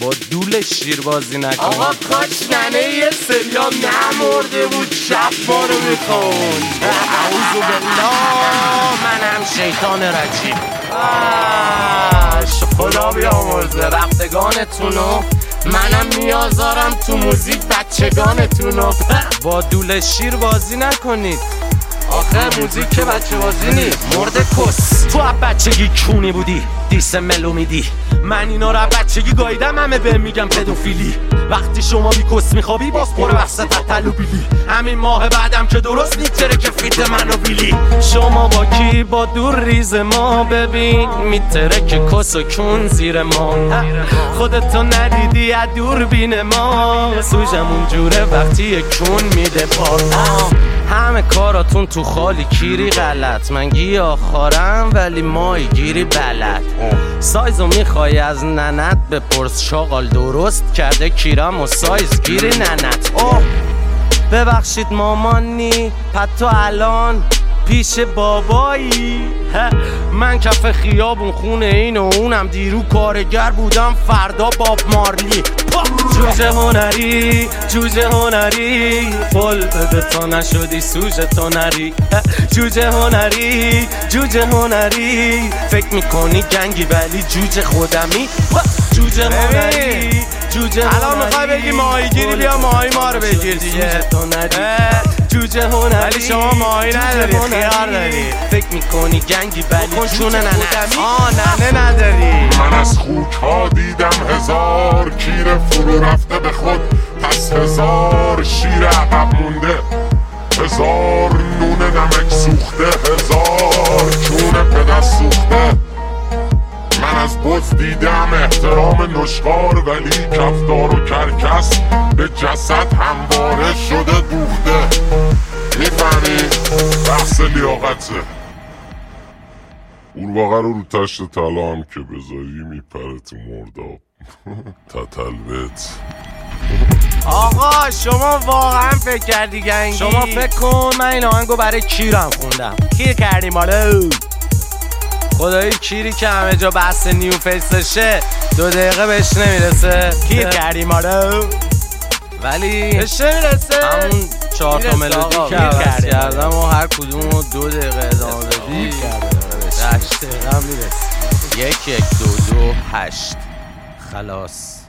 با دول شیر بازی نکن. آقا کاش ننه یه سریا نمرده بود شب ما رو میخون. اعوذ بالله، منم شیطان رجیم. خدا بیامرزه رفتگانتونو، منم میازارم تو موزیک بچگانتونو. با دول شیر بازی نکنید. آخه موزیک که بچه بازی نی مرد کس. تو از بچگی کونی بودی دیس ملو میدی، من اینا رو از بچگی گاییدم، همه به میگم پدوفیلی. وقتی شما بی کس میخوابی باز پر وسط تلو بیلی، همین ماه بعدم که درست میتره که فیت منو بیلی. شما با کی؟ با دور ریز ما، ببین میتره که کس و کون زیر ما. خودتو ندیدی از دوربین ما، سوژمون جوره وقتی کون میده پا. همه کاراتون تو خالی کیری غلط، من گیاهخوارم ولی ماهی گیری بلد. سایزو میخوای از ننت بپرس، شاغال درست کرده کیرم و سایز گیری ننت. ببخشید مامانی، پتو الان پیش بابایی. من کف خیابون خونه این و اونم، دیرو کارگر بودم فردا باب مارلی. جوجه هنری جوجه هنری، قول بده تا نشدی سوژه تا نری. جوجه هنری جوجه هنری، فکر میکنی گنگی ولی جوجه خودمی. جوجه هنری جوجه هنری، الان میخوای بگی ماهیگیری، بیا ماهی ما رو بگیر دیگه. جوجه هنری ولی شما ماهی نداری، خیار داری. فکر میکنی گنگی ولی چونه ننه نداری. من از خوک ها دیدم هزار کیر فرو رفته به خود، پس هزار شیر عقب مونده، هزار نون نمک سوخته، هزار چون پدر سوخته. من از بز دیدم احترام نشخار، ولی کفتار و کرکس به جسد همواره شده دوخته. میفهمی؟ بحث لیاقته. قورباغه رو تشت طلا هم که بذاری میپره تو مرداب. تتلبت. آقا شما واقعا فکر کردی گنگی؟ شما فکر کن من این آهنگو برای کیرم خوندم. کیر کردی مالو؟ خدایی کیری که همه جا بحث نیو فیسشه 2 دقیقه بهش نمیرسه. کیر کردی مالو؟ ولی بهش نمیرسه. همون 4 تا ملودی که عوض کردم و هر کدوم رو 2 دقیقه ادامه بدی 8 دقیقه هم میرسه. 1 1 2 2 8 خلاص.